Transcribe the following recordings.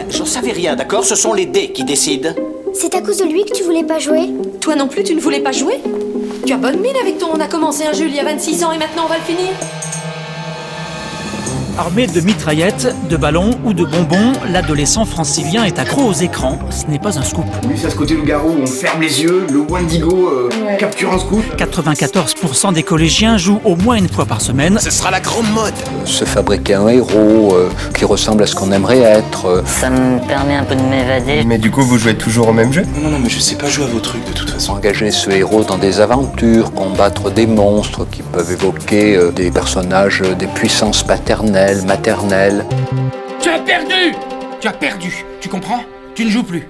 j'en savais rien, d'accord? Ce sont les dés qui décident. C'est à cause de lui que tu voulais pas jouer? Toi non plus, tu ne voulais pas jouer? Tu as bonne mine avec ton on a commencé un jeu il y a 26 ans et maintenant on va le finir? Armé de mitraillettes, de ballons ou de bonbons, l'adolescent francilien est accro aux écrans. Ce n'est pas un scoop. Lui, c'est à ce côté loup-garou, on ferme les yeux, le Wendigo capture un scoop. 94% des collégiens jouent au moins une fois par semaine. Ce sera la grande mode. Se fabriquer un héros qui ressemble à ce qu'on aimerait être. Ça me permet un peu de m'évader. Mais du coup, vous jouez toujours au même jeu? Non, mais je sais pas jouer à vos trucs de toute façon. Engager ce héros dans des aventures, combattre des monstres qui peuvent évoquer des personnages des puissances paternelles, maternelle. Tu as perdu! Tu as perdu, tu comprends? Tu ne joues plus.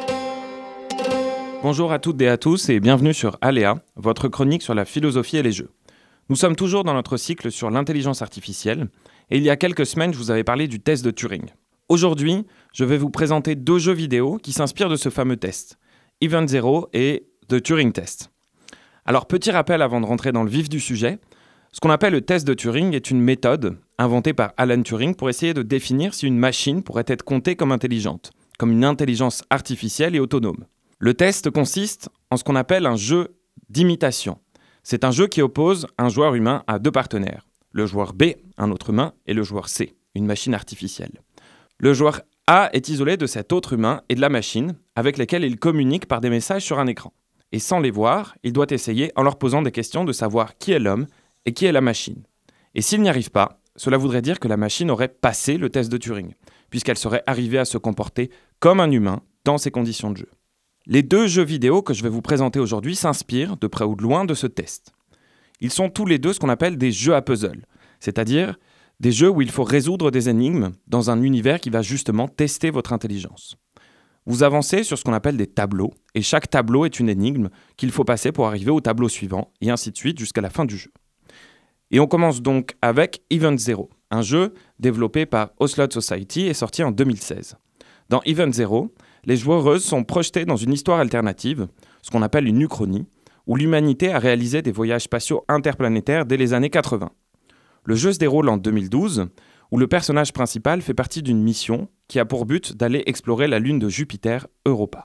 Bonjour à toutes et à tous et bienvenue sur Aléa, votre chronique sur la philosophie et les jeux. Nous sommes toujours dans notre cycle sur l'intelligence artificielle et il y a quelques semaines, je vous avais parlé du test de Turing. Aujourd'hui, je vais vous présenter 2 jeux vidéo qui s'inspirent de ce fameux test, Event Zero et The Turing Test. Alors, petit rappel avant de rentrer dans le vif du sujet, ce qu'on appelle le test de Turing est une méthode inventée par Alan Turing pour essayer de définir si une machine pourrait être comptée comme intelligente, comme une intelligence artificielle et autonome. Le test consiste en ce qu'on appelle un jeu d'imitation. C'est un jeu qui oppose un joueur humain à 2 partenaires. Le joueur B, un autre humain, et le joueur C, une machine artificielle. Le joueur A est isolé de cet autre humain et de la machine, avec lesquels il communique par des messages sur un écran. Et sans les voir, il doit essayer, en leur posant des questions, de savoir qui est l'homme et qui est la machine. Et s'il n'y arrive pas, cela voudrait dire que la machine aurait passé le test de Turing, puisqu'elle serait arrivée à se comporter comme un humain dans ces conditions de jeu. Les 2 jeux vidéo que je vais vous présenter aujourd'hui s'inspirent, de près ou de loin, de ce test. Ils sont tous les 2 ce qu'on appelle des jeux à puzzle, c'est-à-dire des jeux où il faut résoudre des énigmes dans un univers qui va justement tester votre intelligence. Vous avancez sur ce qu'on appelle des tableaux, et chaque tableau est une énigme qu'il faut passer pour arriver au tableau suivant, et ainsi de suite jusqu'à la fin du jeu. Et on commence donc avec Event Zero, un jeu développé par Ocelot Society et sorti en 2016. Dans Event Zero, les joueuses sont projetées dans une histoire alternative, ce qu'on appelle une uchronie, où l'humanité a réalisé des voyages spatiaux interplanétaires dès les années 80. Le jeu se déroule en 2012, où le personnage principal fait partie d'une mission qui a pour but d'aller explorer la lune de Jupiter, Europa.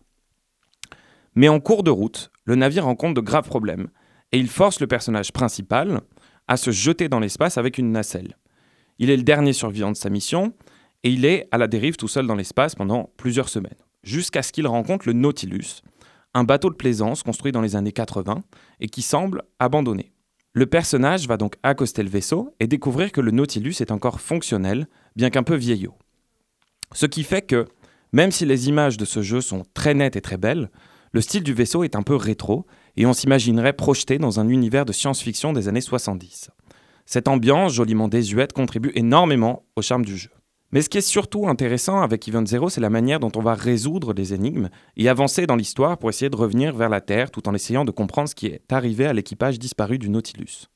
Mais en cours de route, le navire rencontre de graves problèmes, et il force le personnage principal à se jeter dans l'espace avec une nacelle. Il est le dernier survivant de sa mission, et il est à la dérive tout seul dans l'espace pendant plusieurs semaines, jusqu'à ce qu'il rencontre le Nautilus, un bateau de plaisance construit dans les années 80 et qui semble abandonné. Le personnage va donc accoster le vaisseau et découvrir que le Nautilus est encore fonctionnel, bien qu'un peu vieillot. Ce qui fait que, même si les images de ce jeu sont très nettes et très belles, le style du vaisseau est un peu rétro et on s'imaginerait projeté dans un univers de science-fiction des années 70. Cette ambiance joliment désuète contribue énormément au charme du jeu. Mais ce qui est surtout intéressant avec Event Zero, c'est la manière dont on va résoudre les énigmes et avancer dans l'histoire pour essayer de revenir vers la Terre tout en essayant de comprendre ce qui est arrivé à l'équipage disparu du Nautilus.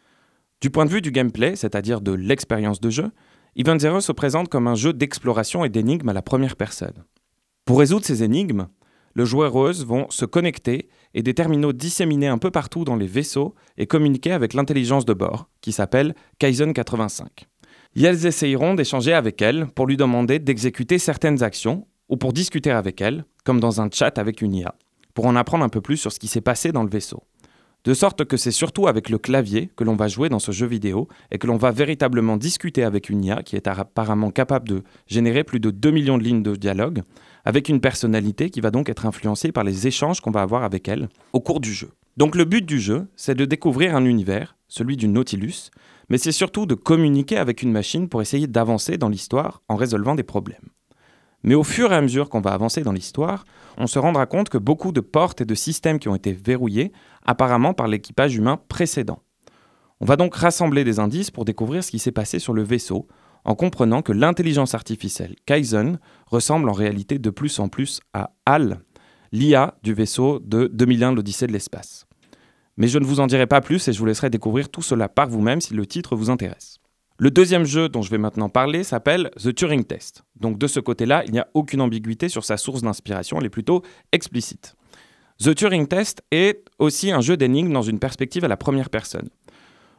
Du point de vue du gameplay, c'est-à-dire de l'expérience de jeu, Event Zero se présente comme un jeu d'exploration et d'énigmes à la première personne. Pour résoudre ces énigmes, les joueuses vont se connecter et des terminaux disséminés un peu partout dans les vaisseaux et communiquer avec l'intelligence de bord, qui s'appelle Kaizen 85. Et elles essayeront d'échanger avec elle pour lui demander d'exécuter certaines actions ou pour discuter avec elle, comme dans un chat avec une IA, pour en apprendre un peu plus sur ce qui s'est passé dans le vaisseau. De sorte que c'est surtout avec le clavier que l'on va jouer dans ce jeu vidéo et que l'on va véritablement discuter avec une IA qui est apparemment capable de générer plus de 2 millions de lignes de dialogue, avec une personnalité qui va donc être influencée par les échanges qu'on va avoir avec elle au cours du jeu. Donc le but du jeu, c'est de découvrir un univers, celui du Nautilus, mais c'est surtout de communiquer avec une machine pour essayer d'avancer dans l'histoire en résolvant des problèmes. Mais au fur et à mesure qu'on va avancer dans l'histoire, on se rendra compte que beaucoup de portes et de systèmes qui ont été verrouillés apparemment par l'équipage humain précédent. On va donc rassembler des indices pour découvrir ce qui s'est passé sur le vaisseau, en comprenant que l'intelligence artificielle Kaizen ressemble en réalité de plus en plus à HAL, l'IA du vaisseau de 2001, l'Odyssée de l'espace. Mais je ne vous en dirai pas plus et je vous laisserai découvrir tout cela par vous-même si le titre vous intéresse. Le deuxième jeu dont je vais maintenant parler s'appelle The Turing Test. Donc de ce côté-là, il n'y a aucune ambiguïté sur sa source d'inspiration, elle est plutôt explicite. The Turing Test est aussi un jeu d'énigmes dans une perspective à la première personne.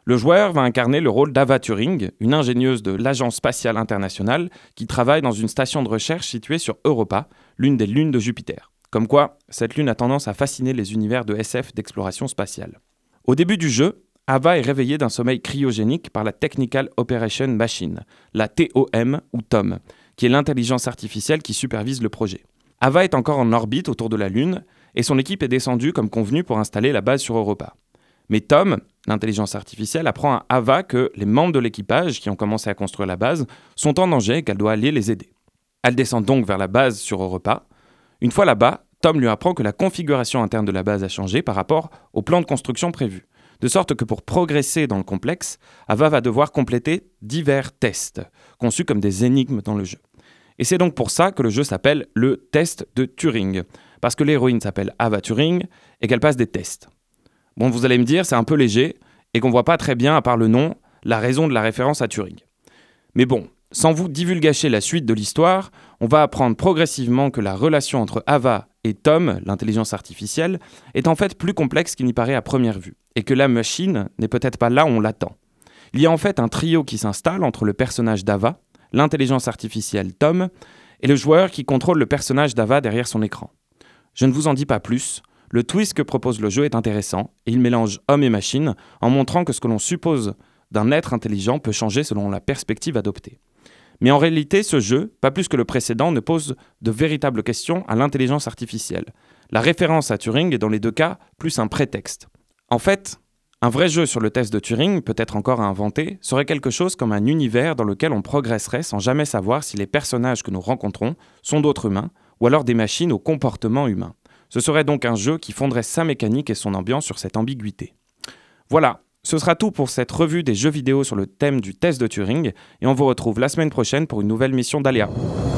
Le joueur va incarner le rôle d'Ava Turing, une ingénieuse de l'Agence spatiale internationale qui travaille dans une station de recherche située sur Europa, l'une des lunes de Jupiter. Comme quoi, cette lune a tendance à fasciner les univers de SF d'exploration spatiale. Au début du jeu, Ava est réveillée d'un sommeil cryogénique par la Technical Operation Machine, la TOM ou TOM, qui est l'intelligence artificielle qui supervise le projet. Ava est encore en orbite autour de la Lune et son équipe est descendue comme convenu pour installer la base sur Europa. Mais TOM, l'intelligence artificielle, apprend à Ava que les membres de l'équipage qui ont commencé à construire la base sont en danger et qu'elle doit aller les aider. Elle descend donc vers la base sur Europa. Une fois là-bas, TOM lui apprend que la configuration interne de la base a changé par rapport au plan de construction prévu. De sorte que pour progresser dans le complexe, Ava va devoir compléter divers tests, conçus comme des énigmes dans le jeu. Et c'est donc pour ça que le jeu s'appelle le test de Turing, parce que l'héroïne s'appelle Ava Turing et qu'elle passe des tests. Bon, vous allez me dire, c'est un peu léger et qu'on voit pas très bien, à part le nom, la raison de la référence à Turing. Mais bon, sans vous divulgacher la suite de l'histoire, on va apprendre progressivement que la relation entre Ava et TOM, l'intelligence artificielle, est en fait plus complexe qu'il n'y paraît à première vue, et que la machine n'est peut-être pas là où on l'attend. Il y a en fait un trio qui s'installe entre le personnage d'Ava, l'intelligence artificielle TOM, et le joueur qui contrôle le personnage d'Ava derrière son écran. Je ne vous en dis pas plus, le twist que propose le jeu est intéressant, et il mélange homme et machine en montrant que ce que l'on suppose d'un être intelligent peut changer selon la perspective adoptée. Mais en réalité, ce jeu, pas plus que le précédent, ne pose de véritables questions à l'intelligence artificielle. La référence à Turing est dans les deux cas plus un prétexte. En fait, un vrai jeu sur le test de Turing, peut-être encore à inventer, serait quelque chose comme un univers dans lequel on progresserait sans jamais savoir si les personnages que nous rencontrons sont d'autres humains ou alors des machines au comportement humain. Ce serait donc un jeu qui fonderait sa mécanique et son ambiance sur cette ambiguïté. Voilà. Ce sera tout pour cette revue des jeux vidéo sur le thème du test de Turing et on vous retrouve la semaine prochaine pour une nouvelle mission d'Aléa.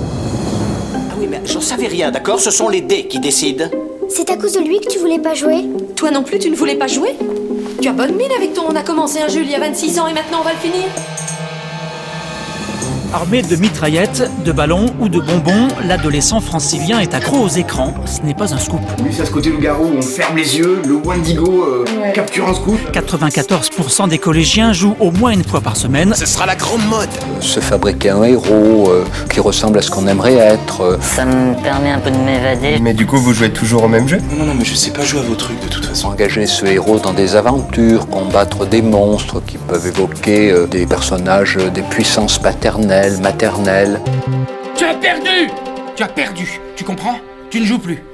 Ah oui, mais j'en savais rien, d'accord? Ce sont les dés qui décident. C'est à cause de lui que tu voulais pas jouer? Toi non plus, tu ne voulais pas jouer? Tu as bonne mine avec ton on a commencé un jeu il y a 26 ans et maintenant on va le finir? Armé de mitraillettes, de ballons ou de bonbons, l'adolescent francilien est accro aux écrans. Ce n'est pas un scoop. Lui, c'est à ce côté loup-garou où on ferme les yeux, le Wendigo capture un scoop. 94% des collégiens jouent au moins une fois par semaine. Ce sera la grande mode. Se fabriquer un héros qui ressemble à ce qu'on aimerait être. Ça me permet un peu de m'évader. Mais du coup, vous jouez toujours au même jeu? Non, mais je sais pas jouer à vos trucs de toute façon. Engager ce héros dans des aventures, combattre des monstres qui peuvent évoquer des personnages des puissances paternelles, maternelles. Tu as perdu! Tu as perdu, tu comprends? Tu ne joues plus.